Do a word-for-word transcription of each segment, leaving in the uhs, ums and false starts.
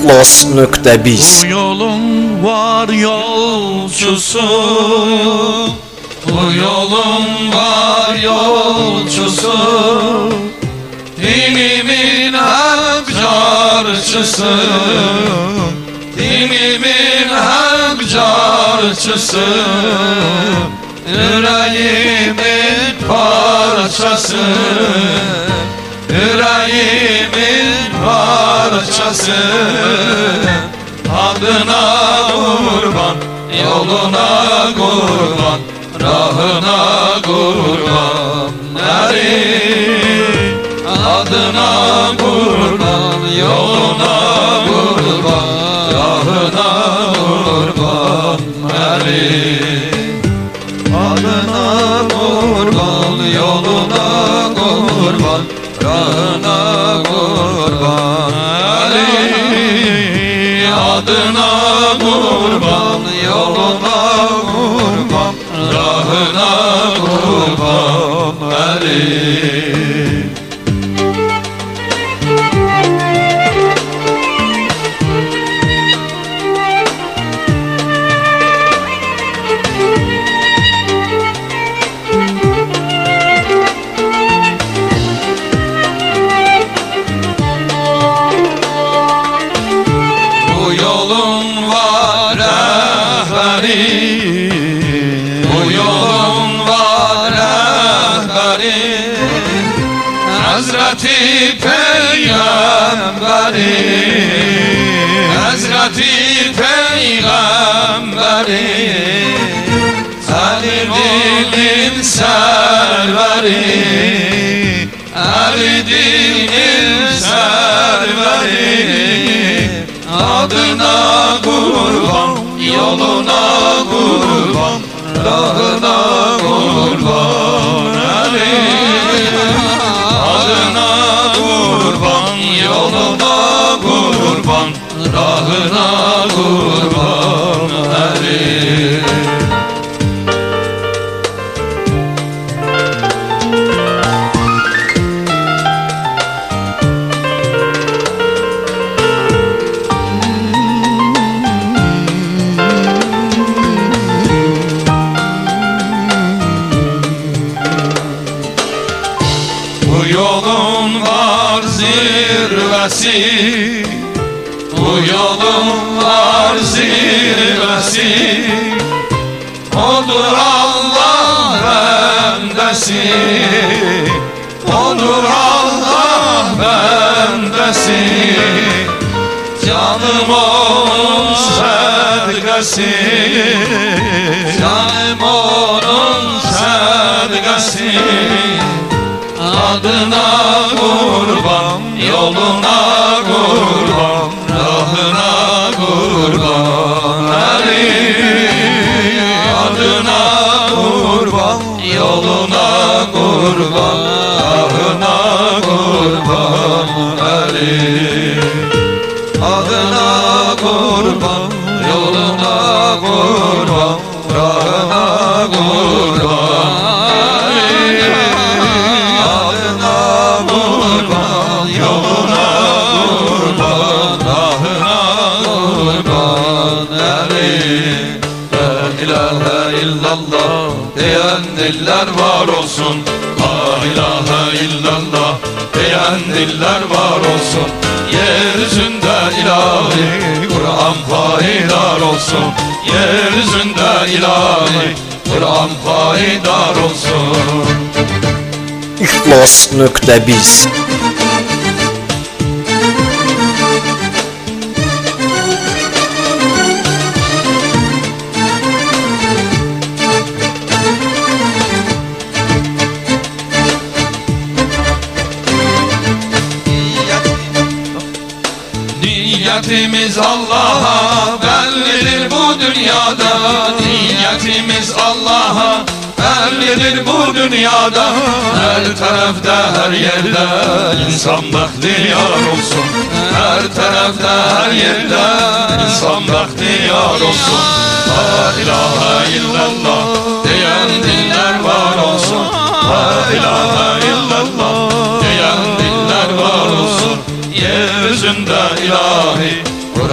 İhlas nokta biz. Bu yolun var yolcusu, bu yolun var yolcusu, dinimin hak carçısı, dinimin hak carçısı, yüreğimin parçası, yüreğimin parçası. Adına kurban, yoluna kurban, rahına kurban, eri. Adına kurban, yoluna kurban, rahına kurban, eri. Adına kurban, yoluna kurban, rahına kurban, eri. Adına kurban, yoluna kurban, rahına kurban, eri. Bu yolun var rehberi, Hazreti Peygamberi, Hazreti Peygamberi, Ali dinin serveri, Ali dinin serveri. Adına kurban, yoluna kurban, rahına kurban, eri. Adına kurban, yoluna kurban, rahına kurban, eri. Bu yolun var zirvesi, bu yolun var zirvesi, odur Allah bendesi, odur Allah bendesi. Canım onun sedgesi, canım onun sedgesi. Adına kurban, yoluna kurban, rahına kurban, eri. Adına kurban, yoluna kurban, rahına kurban, eri. Adına kurban, yoluna kurban, rahına kurban. İllallah diyen diller var olsun, la ilahe illallah diyen diller var olsun. Yeryüzünde ilahi Kur'an payidar olsun, yeryüzünde ilahi Kur'an payidar olsun. İhlas nokta biz. Niyetimiz Allah'a bellidir bu dünyada, niyetimiz Allah'a bellidir bu dünyada. Her tarafta her yerde insan bahtiyar olsun, her tarafta her yerde insan bahtiyar olsun. La ilahe illallah diyen diller var olsun, la ilahe illallah diyen diller var olsun. Yeryüzünde ilahi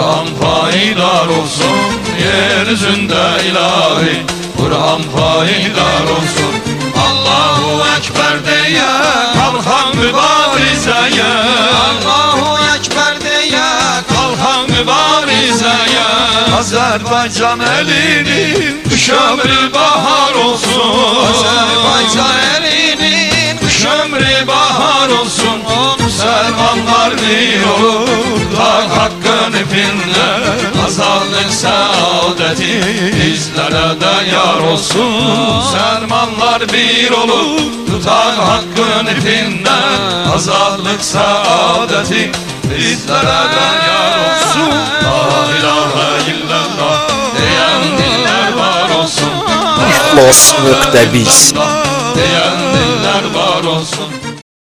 payidar olsun. Yeryüzünde ilahi Kur'an payidar olsun. Allahu Ekber diye kalkan mübarizeye, Allahu Ekber diye kalkan mübarizeye, Azerbaycan elinin kış ömrü bahar olsun. Azerbaycan elinin Kış ömrü bahar olsun. Müslümanlar bir olur Hak hakkın ipinde, azadlık saadeti bizlere de yar olsun. Müslümanlar bir olur tutar hakkın ipinde, azadlık saadeti bizlere de yar olsun. La ilahe illallah diyen diller var olsun. İhlas nokta biz diyen diller var olsun.